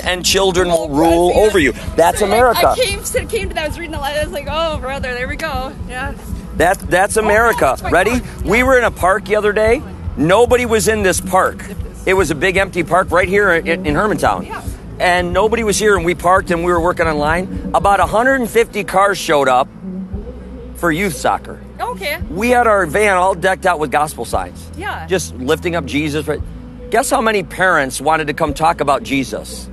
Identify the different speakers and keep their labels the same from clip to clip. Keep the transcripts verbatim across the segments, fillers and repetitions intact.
Speaker 1: and children will rule over you. That's
Speaker 2: so
Speaker 1: America.
Speaker 2: I came, so came to that. I was reading a lot. I was like, oh, brother, there we go. Yeah.
Speaker 1: That, that's America.
Speaker 2: Oh,
Speaker 1: Ready?
Speaker 2: yeah.
Speaker 1: We were in a park the other day. Nobody was in this park. It was a big empty park right here in, in Hermantown.
Speaker 2: Yeah.
Speaker 1: And nobody was here, and we parked and we were working online. About one hundred fifty cars showed up for youth soccer.
Speaker 2: Okay.
Speaker 1: We had our van all decked out with gospel signs.
Speaker 2: Yeah.
Speaker 1: Just lifting up Jesus. Guess how many parents wanted to come talk about Jesus?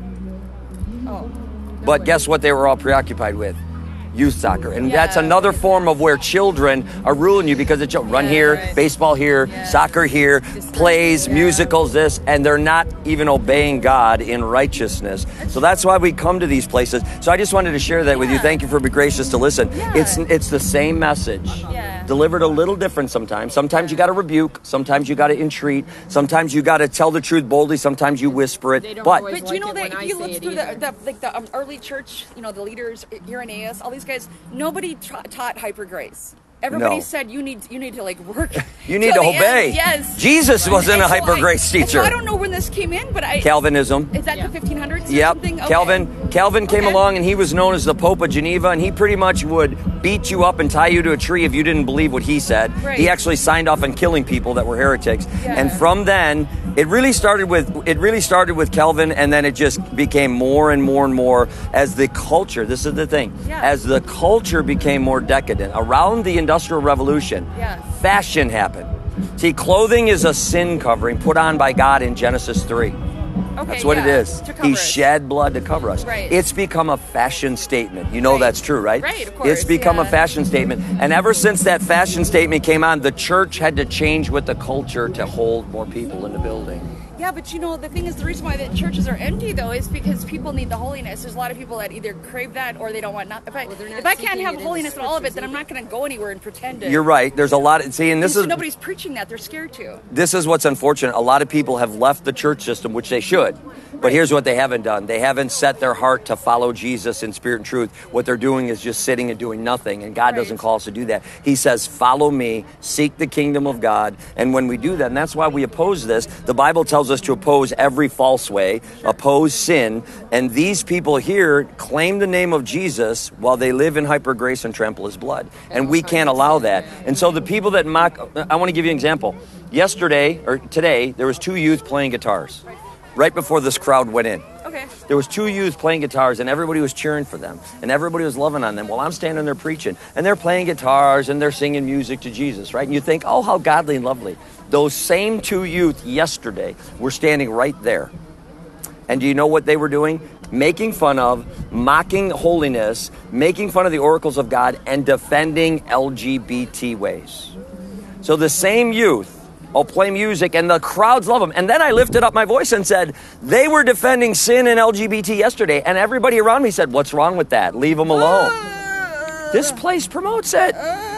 Speaker 2: Oh.
Speaker 1: But guess what they were all preoccupied with? Youth soccer. And
Speaker 2: Yeah.
Speaker 1: that's another form of where children are ruling you because it's run
Speaker 2: Yeah,
Speaker 1: here,
Speaker 2: right.
Speaker 1: baseball here,
Speaker 2: Yeah.
Speaker 1: soccer here, plays,
Speaker 2: yeah.
Speaker 1: musicals, this, and they're not even obeying God in righteousness. So that's why we come to these places. So I just wanted to share that with you.
Speaker 2: Yeah.
Speaker 1: Thank you for being gracious to listen.
Speaker 2: Yeah.
Speaker 1: It's it's the same message.
Speaker 2: Yeah.
Speaker 1: Delivered a little different sometimes. Sometimes you got to rebuke. Sometimes you got to entreat. Sometimes you got to tell the truth boldly. Sometimes you whisper it.
Speaker 3: They don't
Speaker 1: But
Speaker 3: always
Speaker 2: But do you know
Speaker 3: like it
Speaker 2: that
Speaker 3: when
Speaker 2: if you
Speaker 3: I
Speaker 2: look
Speaker 3: say it
Speaker 2: through the,
Speaker 3: either.
Speaker 2: the like the um, early church, you know, the leaders, Irenaeus, all these guys, nobody tra- taught hyper grace. Everybody
Speaker 1: No.
Speaker 2: said you need you need to like work.
Speaker 1: you need
Speaker 2: till
Speaker 1: to
Speaker 2: the
Speaker 1: obey.
Speaker 2: end. Yes.
Speaker 1: Jesus wasn't
Speaker 2: And
Speaker 1: a
Speaker 2: so
Speaker 1: hyper
Speaker 2: I-
Speaker 1: grace
Speaker 2: and
Speaker 1: teacher.
Speaker 2: So I don't know when this came in, but I
Speaker 1: Calvinism.
Speaker 2: is that
Speaker 3: Yeah.
Speaker 2: the fifteen hundreds? Or
Speaker 1: Yep.
Speaker 2: something? Okay.
Speaker 1: Calvin Calvin came
Speaker 2: Okay.
Speaker 1: along and he was known as the Pope of Geneva, and he pretty much would beat you up and tie you to a tree if you didn't believe what he said.
Speaker 2: Right.
Speaker 1: He actually signed off on killing people that were heretics.
Speaker 2: Yeah.
Speaker 1: And from then it really started with it really started with Calvin, and then it just became more and more and more as the culture. This is the thing.
Speaker 2: Yeah.
Speaker 1: As the culture became more decadent around the Industrial Revolution,
Speaker 2: Yeah.
Speaker 1: fashion happened. See, clothing is a sin covering put on by God in Genesis three.
Speaker 2: Okay,
Speaker 1: That's what
Speaker 2: yeah,
Speaker 1: it is.
Speaker 2: to cover
Speaker 1: He
Speaker 2: us.
Speaker 1: shed blood to cover us.
Speaker 2: Right.
Speaker 1: It's become a fashion statement. You know
Speaker 2: Right.
Speaker 1: that's true, right?
Speaker 2: Right, of course,
Speaker 1: It's become
Speaker 2: yeah.
Speaker 1: a fashion statement. And ever since that fashion statement came on, the church had to change with the culture to hold more people in the building.
Speaker 2: Yeah, but you know, the thing is, the reason why the churches are empty, though, is because people need the holiness. There's a lot of people that either crave that or they don't want not. If I,
Speaker 3: Well, they're not
Speaker 2: if I can't
Speaker 3: seeking
Speaker 2: have
Speaker 3: it in
Speaker 2: holiness
Speaker 3: the
Speaker 2: in all of it,
Speaker 3: scriptures
Speaker 2: then I'm not going to go anywhere and pretend it.
Speaker 1: You're right. There's a lot of, see, and this
Speaker 2: And
Speaker 1: is
Speaker 2: nobody's preaching that. They're scared to.
Speaker 1: this is what's unfortunate. A lot of people have left the church system, which they should. But here's what they haven't done. They haven't set their heart to follow Jesus in spirit and truth. What they're doing is just sitting and doing nothing. And God
Speaker 2: Right.
Speaker 1: doesn't call us to do that. He says, follow me, seek the kingdom of God. And when we do that, and that's why we oppose this, the Bible tells us to oppose every false way, oppose sin. And these people here claim the name of Jesus while they live in hyper grace and trample his blood. And we can't allow that. And so the people that mock, I want to give you an example. Yesterday, or today, there was two youth playing guitars. Right before this crowd went in.
Speaker 2: Okay.
Speaker 1: There was two youth playing guitars, and everybody was cheering for them, and everybody was loving on them. Well, I'm standing there preaching, and they're playing guitars, and they're singing music to Jesus, right? And you think, oh, how godly and lovely. Those same two youth yesterday were standing right there. And do you know what they were doing? Making fun of, mocking holiness, making fun of the oracles of God, and defending L G B T ways. So the same youth I'll play music, and the crowds love them. And then I lifted up my voice and said, they were defending sin and L G B T yesterday. And everybody around me said, what's wrong with that? Leave them alone.
Speaker 2: Uh,
Speaker 1: This place promotes it.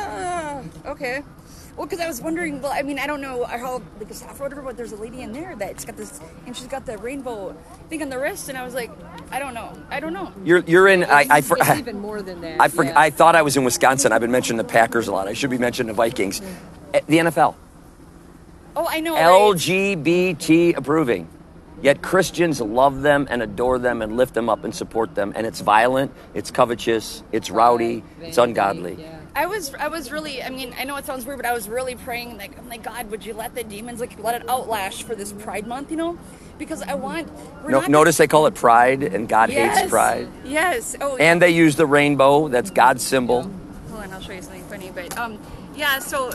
Speaker 2: uh, okay. Well, because I was wondering, well, I mean, I don't know how, like, the staff or whatever, but there's a lady in there that's got this, and she's got the rainbow thing on the wrist, and I was like, I don't know. I don't know.
Speaker 1: You're you're in, I, I, for,
Speaker 3: It's even more than that.
Speaker 1: I, for,
Speaker 3: yeah.
Speaker 1: I thought I was in Wisconsin. I've been mentioning the Packers a lot. I should be mentioning the Vikings. Eh, The N F L.
Speaker 2: Oh, I know.
Speaker 1: L
Speaker 2: right?
Speaker 1: G B T approving. Yet Christians love them and adore them and lift them up and support them. And it's violent, it's covetous, it's rowdy, it's ungodly.
Speaker 3: Yeah.
Speaker 2: I was, I was really, I mean, I know it sounds weird, but I was really praying, like, I'm like, God, would you let the demons, like, let it outlash for this Pride Month, you know? Because I want, we're
Speaker 1: No,
Speaker 2: not
Speaker 1: notice they call it pride, and God
Speaker 2: yes,
Speaker 1: hates pride.
Speaker 2: Yes. Oh,
Speaker 1: And they use the rainbow, that's God's symbol.
Speaker 2: hold on, I'll show you something funny, but, um, yeah, so,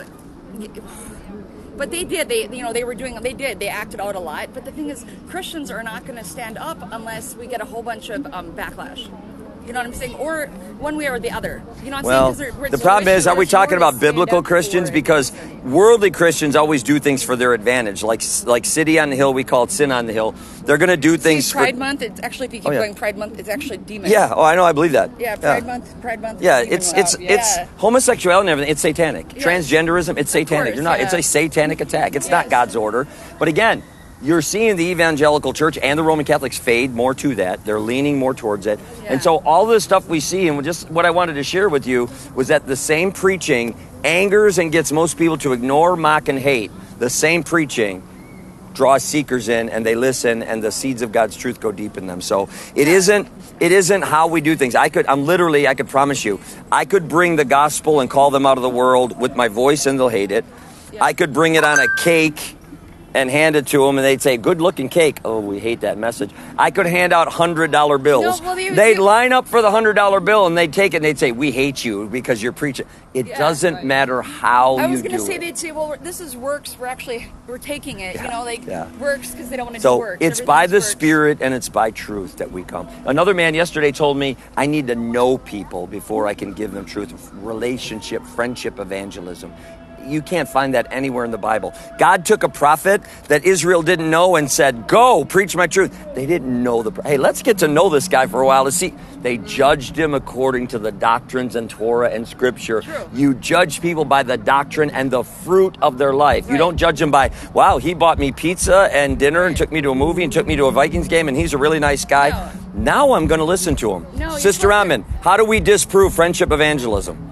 Speaker 2: but they did, they, you know, they were doing, they did, they acted out a lot, but the thing is, Christians are not going to stand up unless we get a whole bunch of um, backlash. You know what I'm saying? Or one way or the other. You know what I'm
Speaker 1: Well,
Speaker 2: saying? 'Cause they're-
Speaker 1: the
Speaker 2: we're-
Speaker 1: problem is, are we
Speaker 2: we're-
Speaker 1: talking
Speaker 2: we're-
Speaker 1: about biblical
Speaker 3: stand up
Speaker 1: Christians?
Speaker 3: for it.
Speaker 1: Because worldly Christians always do things for their advantage. Like like City on the Hill, we call it Sin on the Hill. They're going to do things
Speaker 2: See,
Speaker 1: for...
Speaker 2: Pride Month, it's actually, if you keep
Speaker 1: Oh, yeah.
Speaker 2: going, Pride Month, it's actually demon.
Speaker 1: Yeah, oh, I know, I believe that.
Speaker 2: Yeah, Pride Month, Pride Month.
Speaker 1: Yeah,
Speaker 2: demon
Speaker 1: it's
Speaker 2: love.
Speaker 1: it's
Speaker 2: Yeah.
Speaker 1: it's homosexuality and everything. It's satanic.
Speaker 2: Yes.
Speaker 1: Transgenderism, it's satanic.
Speaker 2: course,
Speaker 1: You're not. It's
Speaker 2: yeah.
Speaker 1: a satanic attack. It's not
Speaker 2: Yes.
Speaker 1: God's order. But again, you're seeing the evangelical church and the Roman Catholics fade more to that. They're leaning more towards it.
Speaker 2: Yeah.
Speaker 1: And so all this stuff we see, and just what I wanted to share with you was that the same preaching angers and gets most people to ignore, mock, and hate. The same preaching draws seekers in, and they listen, and the seeds of God's truth go deep in them. So it isn't it isn't how we do things. I could I'm literally I could promise you, I could bring the gospel and call them out of the world with my voice, and they'll hate it. Yeah. I could bring it on a cake and hand it to them, and they'd say, good looking cake. Oh, we hate that message. I could hand out one hundred dollar bills. No, well, they, they'd they, line up for the one hundred dollar bill, and they'd take it, and they'd say, we hate you because you're preaching. It yeah, doesn't right. matter how
Speaker 2: I
Speaker 1: you do it.
Speaker 2: I was going to say, they'd say, well, this is works. We're actually, we're taking it, yeah, you know, like yeah. works because they don't want to
Speaker 1: so
Speaker 2: do works.
Speaker 1: So it's by the works. Spirit and it's by truth that we come. Another man yesterday told me, I need to know people before I can give them truth. Relationship, friendship, evangelism. You can't find that anywhere in the Bible. God took a prophet that Israel didn't know and said, go, preach my truth. They didn't know the... Hey, let's get to know this guy for a while to see. They judged him according to the doctrines and Torah and Scripture.
Speaker 2: True.
Speaker 1: You judge people by the doctrine and the fruit of their life. Right. You don't judge them by, wow, he bought me pizza and dinner and took me to a movie and took me to a Vikings game and he's a really nice guy. No. Now I'm going to listen to him.
Speaker 2: No,
Speaker 1: Sister Amin, how do we disprove friendship evangelism?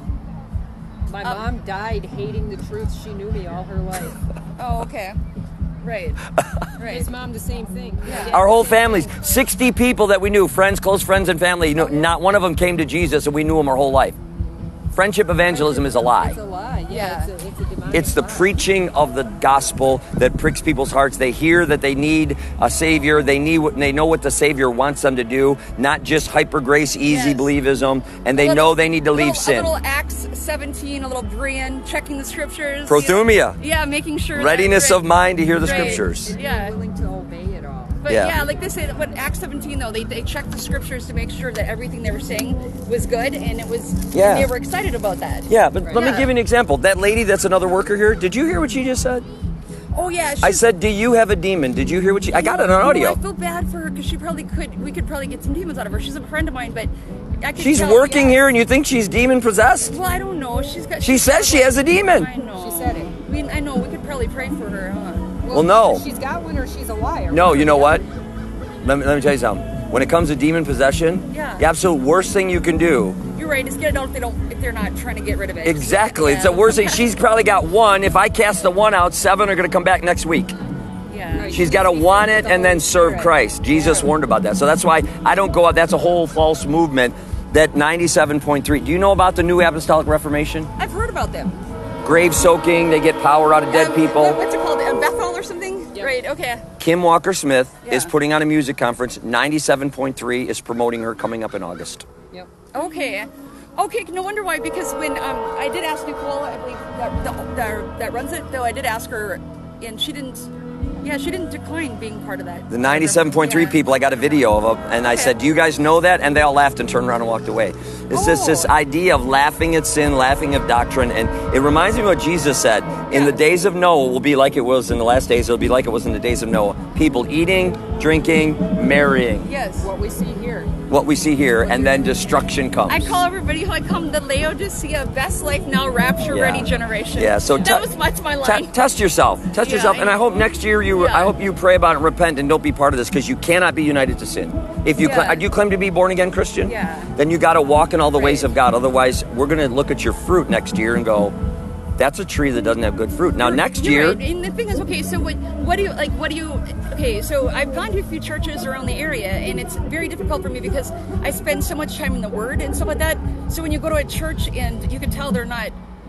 Speaker 3: My mom died hating the truth. She knew me all her life.
Speaker 2: Oh, okay. Right. Right.
Speaker 3: His mom, the same thing.
Speaker 2: Yeah.
Speaker 1: Our whole families, sixty people that we knew, friends, close friends and family, you know, not one of them came to Jesus, and we knew him our whole life. Friendship evangelism is a lie.
Speaker 3: It's a lie. Yeah.
Speaker 2: Yeah.
Speaker 3: It's, a, it's, a demonic
Speaker 1: It's the
Speaker 3: lie.
Speaker 1: preaching of the gospel that pricks people's hearts. They hear that they need a Savior. They need what they know what the Savior wants them to do, not just hyper grace, easy
Speaker 2: Yes.
Speaker 1: believism. And they
Speaker 2: A little-
Speaker 1: know they need to leave
Speaker 2: little,
Speaker 1: sin.
Speaker 2: A little Acts seventeen, a little Brian, checking the scriptures.
Speaker 1: Prothumia.
Speaker 2: You know? Yeah, making sure.
Speaker 1: Readiness
Speaker 2: that,
Speaker 1: of mind to hear the
Speaker 2: right.
Speaker 1: scriptures.
Speaker 3: And
Speaker 2: Yeah.
Speaker 3: being willing to obey it all.
Speaker 2: But
Speaker 1: Yeah.
Speaker 2: yeah. like they say, what Acts seventeen though, they they checked the scriptures to make sure that everything they were saying was good, and it was.
Speaker 1: Yeah.
Speaker 2: They were excited about that.
Speaker 1: Yeah, but let me
Speaker 2: Yeah.
Speaker 1: give you an example. That lady that's another worker here, did you hear what she just said?
Speaker 2: Oh yeah.
Speaker 1: I said, do you have a demon? Did you hear what she... I got it on
Speaker 2: Oh,
Speaker 1: audio.
Speaker 2: I feel bad for her because she probably could. We could probably get some demons out of her. She's a friend of mine, but I could
Speaker 1: She's
Speaker 2: tell,
Speaker 1: working
Speaker 2: yeah.
Speaker 1: here and you think she's demon possessed?
Speaker 2: Well, I don't know. She's got.
Speaker 1: She
Speaker 2: she's
Speaker 1: says she has a demon.
Speaker 2: I know.
Speaker 3: She said it.
Speaker 2: I mean, I know. We could probably pray for her, huh?
Speaker 1: Well, no.
Speaker 3: She's got one or she's a liar.
Speaker 1: No, you know what? Let me, let me tell you something. When it comes to demon possession,
Speaker 2: Yeah.
Speaker 1: the absolute worst thing you can do...
Speaker 2: You're right. Is get it out if they don't. If they're not trying to get rid of it.
Speaker 1: Exactly.
Speaker 2: Yeah.
Speaker 1: It's the worst thing. She's probably got one. If I cast the one out, seven are going to come back next week.
Speaker 2: Yeah.
Speaker 3: Right.
Speaker 1: She's got to want it and then serve Christ. Jesus warned about that. So that's why I don't go out. That's a whole false movement. That ninety-seven point three. Do you know about the New Apostolic Reformation?
Speaker 2: I've heard about them.
Speaker 1: Grave soaking. They get power out of dead
Speaker 2: Um,
Speaker 1: people.
Speaker 2: what- What's it called? Uh, Bethel or something?
Speaker 3: Yep.
Speaker 2: Right. Okay.
Speaker 1: Kim Walker Smith is
Speaker 2: Yeah.
Speaker 1: putting on a music conference. ninety-seven point three is promoting her coming up in August.
Speaker 3: Yep.
Speaker 2: Okay. Okay. No wonder why. Because when um, I did ask Nicole, I believe that that, that, that runs it, though, I did ask her, and she didn't. Yeah, she didn't decline being part of that.
Speaker 1: The ninety-seven point three
Speaker 2: Yeah.
Speaker 1: people, I got a video of them, and I
Speaker 2: Okay.
Speaker 1: said, do you guys know that? And they all laughed and turned around and walked away. It's just this
Speaker 2: Oh.
Speaker 1: idea of laughing at sin, laughing at doctrine, and it reminds me of what Jesus said. In
Speaker 2: Yeah.
Speaker 1: the days of Noah will be like it was in the last days. It'll be like it was in the days of Noah. People eating, drinking, marrying.
Speaker 2: Yes.
Speaker 3: What we see here.
Speaker 1: What we see here, and then destruction comes.
Speaker 2: I call everybody who I come the Laodicea best life now rapture
Speaker 1: Yeah.
Speaker 2: ready generation.
Speaker 1: Yeah, so
Speaker 2: that
Speaker 1: te-
Speaker 2: was that's my
Speaker 1: Te-
Speaker 2: line.
Speaker 1: test yourself. Test
Speaker 2: Yeah,
Speaker 1: yourself,
Speaker 2: I
Speaker 1: and I hope
Speaker 2: know.
Speaker 1: next year you.
Speaker 2: Yeah.
Speaker 1: I hope you pray about it, and repent, and don't be part of this because you cannot be united to sin. If you
Speaker 2: Yeah.
Speaker 1: cla- do you claim to be born again Christian,
Speaker 2: Yeah.
Speaker 1: then you got to walk in all the ways
Speaker 2: Right.
Speaker 1: of God. Otherwise, we're going to look at your fruit next year and go, "That's a tree that doesn't have good fruit." Now, next
Speaker 2: You're
Speaker 1: year,
Speaker 2: right. And the thing is, okay, so what, what do you like? What do you? Okay, so I've gone to a few churches around the area, and it's very difficult for me because I spend so much time in the Word and stuff like that. So when you go to a church, and you can tell they're not.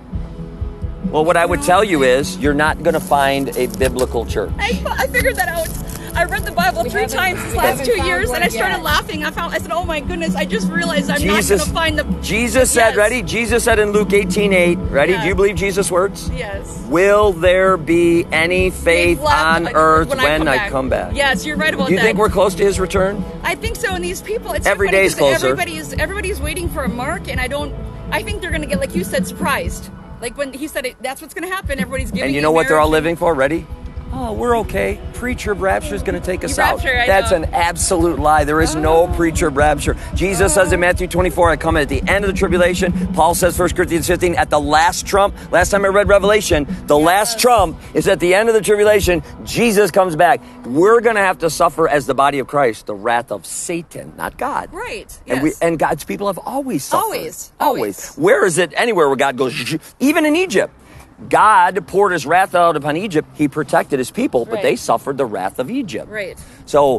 Speaker 1: well, what I would tell you is, you're not going to find a biblical church.
Speaker 2: I, I figured that out. I read the Bible
Speaker 3: We
Speaker 2: three
Speaker 3: haven't-
Speaker 2: times these
Speaker 3: we
Speaker 2: last
Speaker 3: haven't
Speaker 2: two
Speaker 3: found
Speaker 2: years,
Speaker 3: one
Speaker 2: and I started
Speaker 3: yet.
Speaker 2: laughing. I found. I said, "Oh my goodness!" I just realized I'm
Speaker 1: Jesus,
Speaker 2: not going to find the.
Speaker 1: Jesus said,
Speaker 2: Yes.
Speaker 1: ready? Jesus said in Luke eighteen eight, ready?
Speaker 2: Yeah.
Speaker 1: Do you believe Jesus' words?
Speaker 2: Yes.
Speaker 1: Will there be any faith
Speaker 2: Left,
Speaker 1: on
Speaker 2: like,
Speaker 1: earth
Speaker 2: when,
Speaker 1: when,
Speaker 2: I come, back.
Speaker 1: back?
Speaker 2: Yes, you're right about
Speaker 1: Do you
Speaker 2: that.
Speaker 1: think we're close to his return?
Speaker 2: I think so. And these people, it's
Speaker 1: Every
Speaker 2: so funny
Speaker 1: day's
Speaker 2: because
Speaker 1: closer.
Speaker 2: Everybody's everybody's waiting for a mark, and I don't. I think they're going to get, like you said, surprised. Like when he said it, that's what's going to happen. Everybody's giving.
Speaker 1: And you
Speaker 2: you
Speaker 1: know what they're all
Speaker 2: marriage.
Speaker 1: living for? Ready? Oh, we're okay. Preacher rapture is going to take us
Speaker 2: You
Speaker 1: out.
Speaker 2: rapture, I
Speaker 1: That's
Speaker 2: know.
Speaker 1: an absolute lie. There is no
Speaker 2: Oh.
Speaker 1: preacher rapture. Jesus says in Matthew twenty-four, I come at the end of the tribulation. Paul says, First Corinthians fifteen, at the last trump. Last time I read Revelation, the last trump is at the end of the tribulation. Jesus comes back. We're going to have to suffer as the body of Christ, the wrath of Satan, not God.
Speaker 2: Right.
Speaker 1: And we
Speaker 2: yes.
Speaker 1: and God's people have always suffered.
Speaker 2: Always,
Speaker 1: Always.
Speaker 2: always.
Speaker 1: Where is it anywhere where God goes, even in Egypt? God poured his wrath out upon Egypt. He protected his people, but
Speaker 2: Right.
Speaker 1: they suffered the wrath of Egypt.
Speaker 2: Right.
Speaker 1: So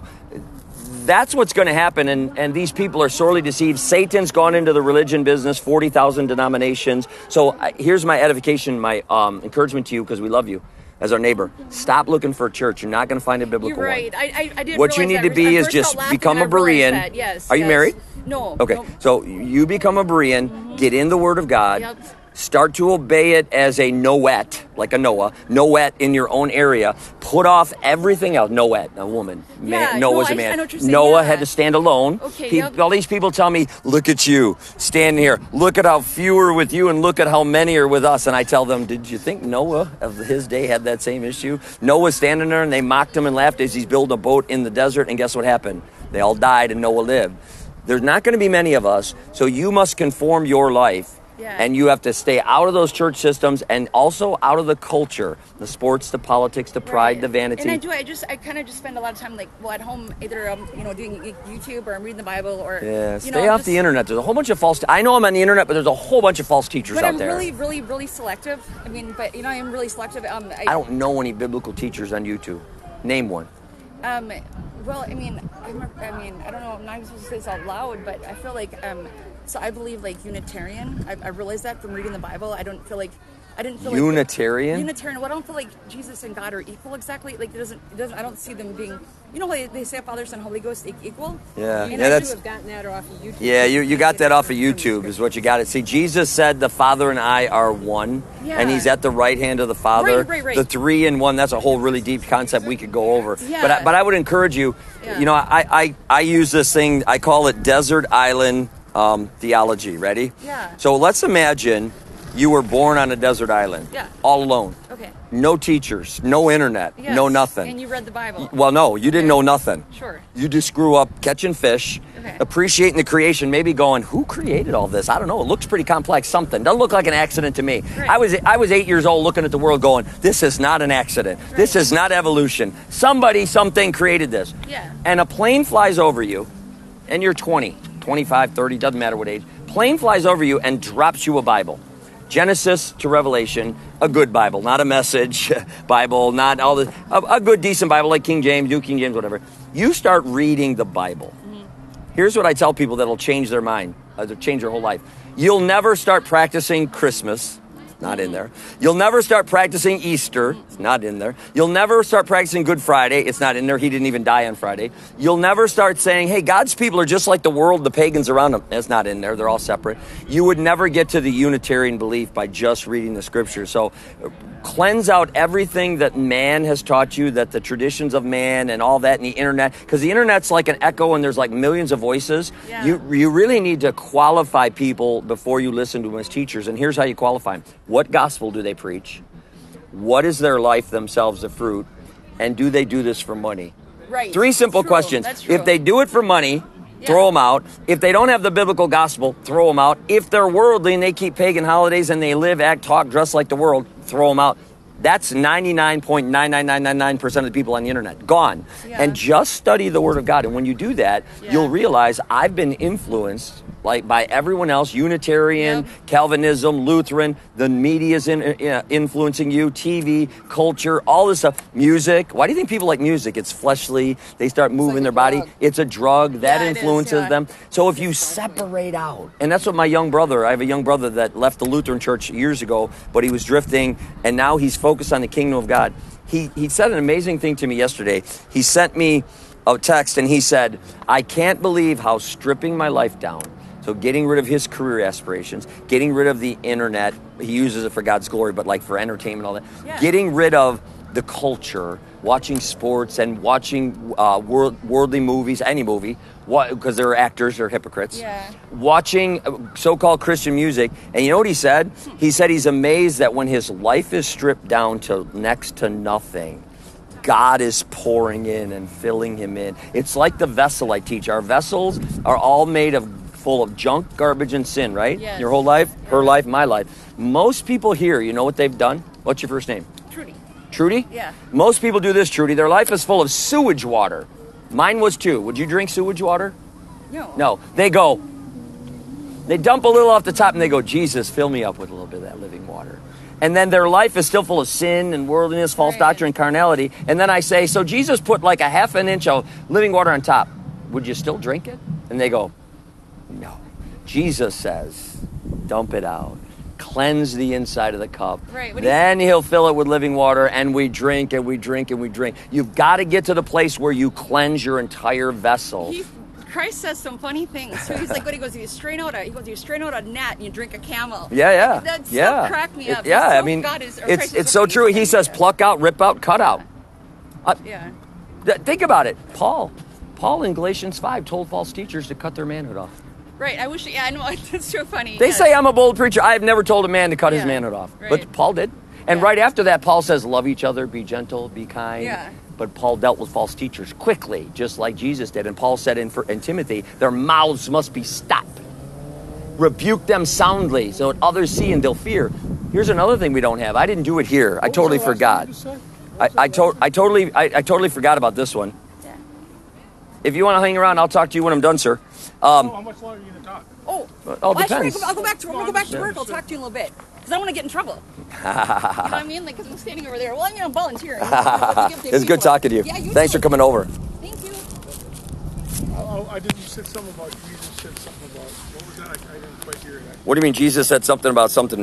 Speaker 1: that's what's going to happen, and, and these people are sorely deceived. Satan's gone into the religion business, forty thousand denominations. So uh, here's my edification, my um, encouragement to you, because we love you as our neighbor. Stop looking for a church. You're not going to find a biblical
Speaker 2: You're right.
Speaker 1: one.
Speaker 2: I, I, I didn't
Speaker 1: What you
Speaker 2: realize
Speaker 1: need
Speaker 2: that.
Speaker 1: to be
Speaker 2: I
Speaker 1: is
Speaker 2: burst
Speaker 1: just
Speaker 2: out laughing
Speaker 1: become
Speaker 2: and
Speaker 1: a
Speaker 2: I realized
Speaker 1: Berean.
Speaker 2: that. Yes.
Speaker 1: Are you
Speaker 2: yes.
Speaker 1: married?
Speaker 2: No.
Speaker 1: Okay,
Speaker 2: no.
Speaker 1: so you become a Berean, get in the Word of God,
Speaker 2: Yep.
Speaker 1: start to obey it as a Noet, like a Noah, Noet in your own area. Put off everything else. Noet, a woman. Man,
Speaker 2: Yeah,
Speaker 1: Noah's
Speaker 2: no,
Speaker 1: a
Speaker 2: I-
Speaker 1: man.
Speaker 2: I know what you're saying,
Speaker 1: Noah
Speaker 2: yeah.
Speaker 1: had to stand alone.
Speaker 2: Okay,
Speaker 1: Pe-
Speaker 2: yep.
Speaker 1: All these people tell me, look at you, stand here. Look at how few are with you and look at how many are with us. And I tell them, did you think Noah of his day had that same issue? Noah's standing there and they mocked him and laughed as he's building a boat in the desert. And guess what happened? They all died and Noah lived. There's not going to be many of us, so you must conform your life.
Speaker 2: Yeah.
Speaker 1: And you have to stay out of those church systems and also out of the culture, the sports, the politics, the pride,
Speaker 2: Right.
Speaker 1: the vanity.
Speaker 2: And I do. I just. I kind of just spend a lot of time, like, well, at home, either um, you know, doing YouTube or I'm reading the Bible or.
Speaker 1: Yeah,
Speaker 2: you
Speaker 1: stay
Speaker 2: know, I'm
Speaker 1: off
Speaker 2: just-
Speaker 1: the internet. There's a whole bunch of false. I know I'm on the internet, but there's a whole bunch of false teachers
Speaker 2: But
Speaker 1: out
Speaker 2: I'm
Speaker 1: there.
Speaker 2: really, really, really selective. I mean, but you know, I am really selective. Um, I,
Speaker 1: I don't know any biblical teachers on YouTube. Name one.
Speaker 2: Um, well, I mean, I, remember, I mean, I don't know. I'm not even supposed to say this out loud, but I feel like, um, so I believe like Unitarian. I, I realized that from reading the Bible. I don't feel like, I didn't feel
Speaker 1: Unitarian?
Speaker 2: like Unitarian. Well, I don't feel like Jesus and God are equal exactly. Like it doesn't, it doesn't. I don't see them being. You know, they, they say Father, Son, Holy Ghost e- equal.
Speaker 1: Yeah,
Speaker 3: You
Speaker 1: yeah,
Speaker 3: know,
Speaker 1: that's
Speaker 3: you have gotten that off of YouTube.
Speaker 1: yeah. You you got that off of YouTube, is what you got to see. Jesus said, "The Father and I are one,"
Speaker 2: Yeah.
Speaker 1: and He's at the right hand of the Father.
Speaker 2: Right, right, right.
Speaker 1: The three in one. That's a whole really deep concept we could go over.
Speaker 2: Yeah.
Speaker 1: But I, but I would encourage you.
Speaker 2: Yeah.
Speaker 1: You know, I, I I use this thing. I call it desert island um, theology. Ready?
Speaker 2: Yeah.
Speaker 1: So let's imagine you were born on a desert island.
Speaker 2: Yeah.
Speaker 1: All alone.
Speaker 2: Okay.
Speaker 1: No teachers. No internet.
Speaker 2: Yes.
Speaker 1: No nothing.
Speaker 2: And you read the Bible.
Speaker 1: Well, no, you didn't
Speaker 2: Okay.
Speaker 1: know nothing.
Speaker 2: Sure.
Speaker 1: You just grew up catching fish,
Speaker 2: Okay.
Speaker 1: appreciating the creation, maybe going, who created all this? I don't know. It looks pretty complex. Something. Doesn't look like an accident to me.
Speaker 2: Right.
Speaker 1: I was I was eight years old looking at the world going, this is not an accident. This
Speaker 2: Right.
Speaker 1: is not evolution. Somebody, something created this.
Speaker 2: Yeah.
Speaker 1: And a plane flies over you, and you're twenty, twenty-five, thirty, doesn't matter what age. Plane flies over you and drops you a Bible. Genesis to Revelation, a good Bible, not a message Bible, not all the, a, a good, decent Bible like King James, New King James, whatever. You start reading the Bible. Here's what I tell people that'll change their mind, uh, change their whole life. You'll never start practicing Christmas. It's not in there. You'll never start practicing Easter. It's not in there. You'll never start practicing Good Friday. It's not in there. He didn't even die on Friday. You'll never start saying, hey, God's people are just like the world, the pagans around them. That's not in there. They're all separate. You would never get to the Unitarian belief by just reading the scripture. So uh, cleanse out everything that man has taught you, that the traditions of man and all that, and the internet, because the internet's like an echo and there's like millions of voices.
Speaker 2: Yeah.
Speaker 1: You you really need to qualify people before you listen to them as teachers. And here's how you qualify them. What gospel do they preach? What is their life themselves the fruit? And do they do this for money?
Speaker 2: Right.
Speaker 1: Three simple
Speaker 2: True.
Speaker 1: questions.
Speaker 2: That's true.
Speaker 1: If they do it for money,
Speaker 2: Yeah.
Speaker 1: throw them out. If they don't have the biblical gospel, throw them out. If they're worldly and they keep pagan holidays and they live, act, talk, dress like the world, throw them out. That's ninety-nine point nine nine nine nine nine percent of the people on the internet. Gone.
Speaker 2: Yeah.
Speaker 1: And just study the Word of God. And when you do that,
Speaker 2: Yeah.
Speaker 1: you'll realize I've been influenced like by everyone else, Unitarian,
Speaker 2: Yep.
Speaker 1: Calvinism, Lutheran, the media's in, uh, influencing you, T V, culture, all this stuff, music. Why do you think people like music? It's fleshly. They start moving
Speaker 3: like a
Speaker 1: their body.
Speaker 3: drug.
Speaker 1: It's a drug that
Speaker 2: Yeah, it is,
Speaker 1: influences
Speaker 2: yeah.
Speaker 1: them. So if you separate out, and that's what my young brother, I have a young brother that left the Lutheran church years ago, but he was drifting, and now he's focused on the kingdom of God. He, he said an amazing thing to me yesterday. He sent me a text, and he said, I can't believe how stripping my life down. So getting rid of his career aspirations, getting rid of the internet, he uses it for God's glory, but like for entertainment, all that.
Speaker 2: Yeah.
Speaker 1: Getting rid of the culture, watching sports and watching uh, world, worldly movies, any movie, because they're actors, they're hypocrites.
Speaker 2: Yeah.
Speaker 1: Watching so-called Christian music. And you know what he said? He said he's amazed that when his life is stripped down to next to nothing, God is pouring in and filling him in. It's like the vessel I teach. Our vessels are all made of full of junk, garbage, and sin, right?
Speaker 2: Yes.
Speaker 1: Your whole life, her life, my life. Most people here, you know what they've done? What's your first name?
Speaker 2: Trudy.
Speaker 1: Trudy?
Speaker 2: Yeah.
Speaker 1: Most people do this, Trudy. Their life is full of sewage water. Mine was too. Would you drink sewage water?
Speaker 2: No.
Speaker 1: No. They go, They dump a little off the top and they go, Jesus, fill me up with a little bit of that living water. And then their life is still full of sin and worldliness, false
Speaker 2: Right.
Speaker 1: doctrine, and carnality. And then I say, so Jesus put like a half an inch of living water on top. Would you still drink it? And they go, no. Jesus says, dump it out. Cleanse the inside of the cup.
Speaker 2: Right, what do you-
Speaker 1: Then he'll fill it with living water, and we drink and we drink and we drink. You've got to get to the place where you cleanse your entire vessel.
Speaker 2: He, Christ says some funny things. So he's like, what he goes, you strain out a, he goes, you strain out a gnat and you drink a camel.
Speaker 1: Yeah, yeah.
Speaker 2: That's
Speaker 1: yeah.
Speaker 2: so cracked me
Speaker 1: It-
Speaker 2: up.
Speaker 1: yeah,
Speaker 2: So
Speaker 1: I mean,
Speaker 2: God is- or
Speaker 1: it's
Speaker 2: Christ is
Speaker 1: it's so
Speaker 2: what
Speaker 1: true. He
Speaker 2: says.
Speaker 1: says, pluck out, rip out, cut out. Uh,
Speaker 2: Yeah.
Speaker 1: th- think about it. Paul, Paul in Galatians five told false teachers to cut their manhood off.
Speaker 2: Right. I wish, yeah, I know. It's so funny.
Speaker 1: They
Speaker 2: yes.
Speaker 1: say I'm a bold preacher. I have never told a man to cut his
Speaker 2: Yeah,
Speaker 1: manhood off.
Speaker 2: right.
Speaker 1: But Paul did. And
Speaker 2: Yeah.
Speaker 1: right after that, Paul says, love each other, be gentle, be kind.
Speaker 2: Yeah.
Speaker 1: But Paul dealt with false teachers quickly, just like Jesus did. And Paul said in, for, in Timothy, their mouths must be stopped. Rebuke them soundly so that others see and they'll fear. Here's another thing we don't have. I didn't do it here. I totally forgot. I, I, to, I, totally, I, I totally forgot about this one.
Speaker 2: Yeah.
Speaker 1: If you want to hang around, I'll talk to you when I'm done, sir. Um,
Speaker 4: How much longer are you going to talk?
Speaker 2: Oh,
Speaker 1: It all
Speaker 2: well, I should
Speaker 1: depends.
Speaker 2: go- I'll go back to. I'm gonna go back to work. I'll talk to you in a little bit because I want to get in trouble. You know what I mean? Like, because I'm standing over there. Well, you know, I'm volunteering.
Speaker 1: It's good talking to you.
Speaker 2: Yeah, you
Speaker 1: Thanks
Speaker 2: too.
Speaker 1: for coming over.
Speaker 2: Thank you.
Speaker 4: I, I didn't. You said something about Jesus said something about what was that? I, I didn't quite hear that.
Speaker 1: What do you mean Jesus said something about something